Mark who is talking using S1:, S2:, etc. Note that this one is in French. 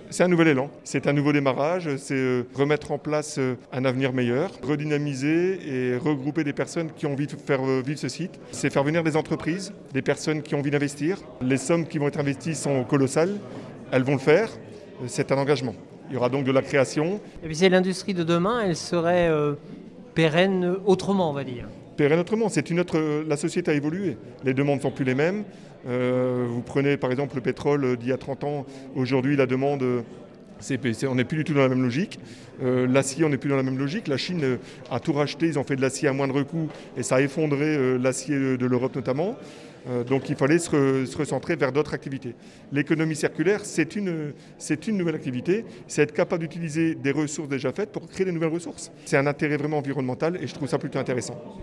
S1: C'est un nouvel élan, c'est un nouveau démarrage, c'est remettre en place un avenir meilleur, redynamiser et regrouper des personnes qui ont envie de faire vivre ce site. C'est faire venir des entreprises, des personnes qui ont envie d'investir. Les sommes qui vont être investies sont colossales, elles vont le faire, c'est un engagement. Il y aura donc de la création.
S2: Et puis c'est l'industrie de demain, elle serait pérenne autrement, on va dire.
S1: Pérenne autrement, la société a évolué, les demandes ne sont plus les mêmes. Vous prenez par exemple le pétrole d'il y a 30 ans, aujourd'hui la demande, on n'est plus du tout dans la même logique. L'acier, on n'est plus dans la même logique. La Chine a tout racheté, ils ont fait de l'acier à moindre coût et ça a effondré l'acier de l'Europe notamment. Donc il fallait se recentrer vers d'autres activités. L'économie circulaire, c'est une nouvelle activité, c'est être capable d'utiliser des ressources déjà faites pour créer de nouvelles ressources. C'est un intérêt vraiment environnemental et je trouve ça plutôt intéressant.